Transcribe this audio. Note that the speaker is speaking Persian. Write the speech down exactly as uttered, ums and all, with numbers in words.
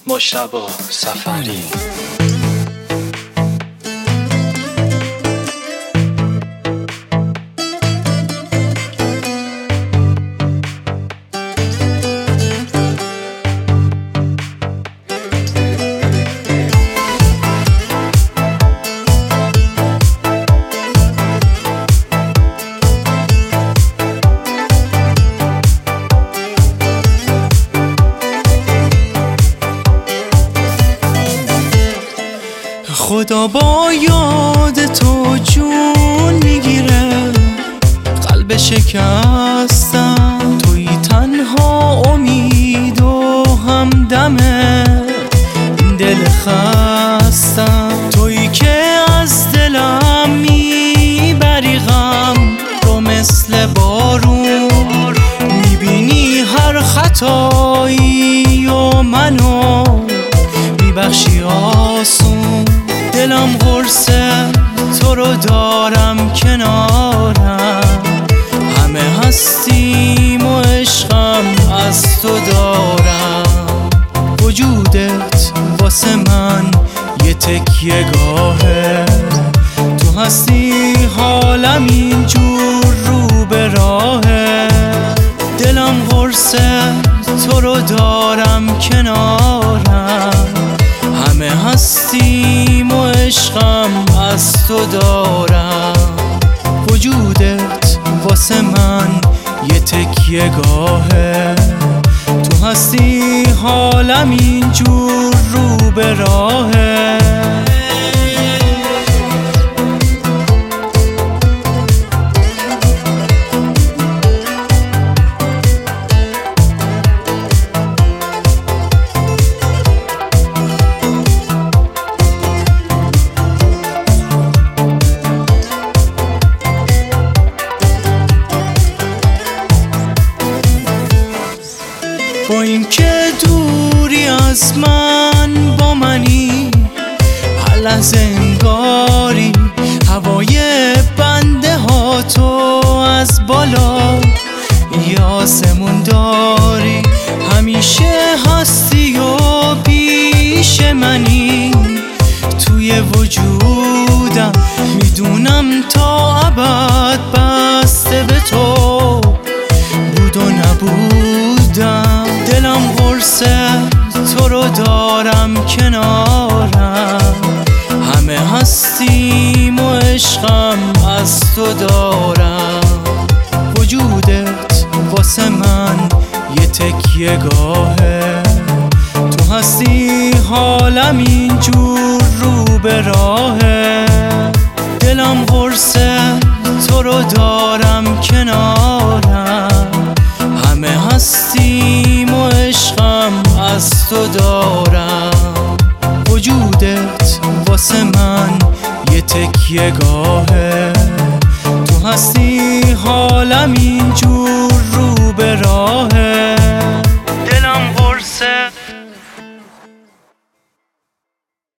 مجتبی سفری. خدا با یاد تو جون میگیره، قلب شکستم توی تنها امید و همدمه، این دل خستم توی که از دلم میبری غم رو مثل بارون، میبینی هر خطایی و منو میبخشی آسون، دلم قرصه تو رو دارم کنارم، همه هستیم و عشقم از تو دارم، وجودت واسه من یه تکیه گاهه، تو هستی حالم اینجور رو به راهه، دلم قرصه تو رو دارم کنارم، همه هستیم و عشقم از تو دارم، وجودت واسه من یه تکیه گاهه، تو هستی حالم اینجور رو به راهه. با این که دوری از من با منی، هر لحظه انگاری هوای بنده ها تو از بالا یه آسمون داری، همیشه هستی و پیش منی، توی وجودم میدونم تا ابد بسته به تو بود و نبودم، دلم قرصه تو رو دارم کنارم، همه هستیم و عشقم از تو دارم، وجودت واسه من یه تکیه گاهه، تو هستی حالم اینجور رو به راهه، دلم قرصه تو رو دارم کنارم، همه هستیم و عشقم از تو دارم، وجودت واسه من یه تکیه گاهه، تو هستی حالم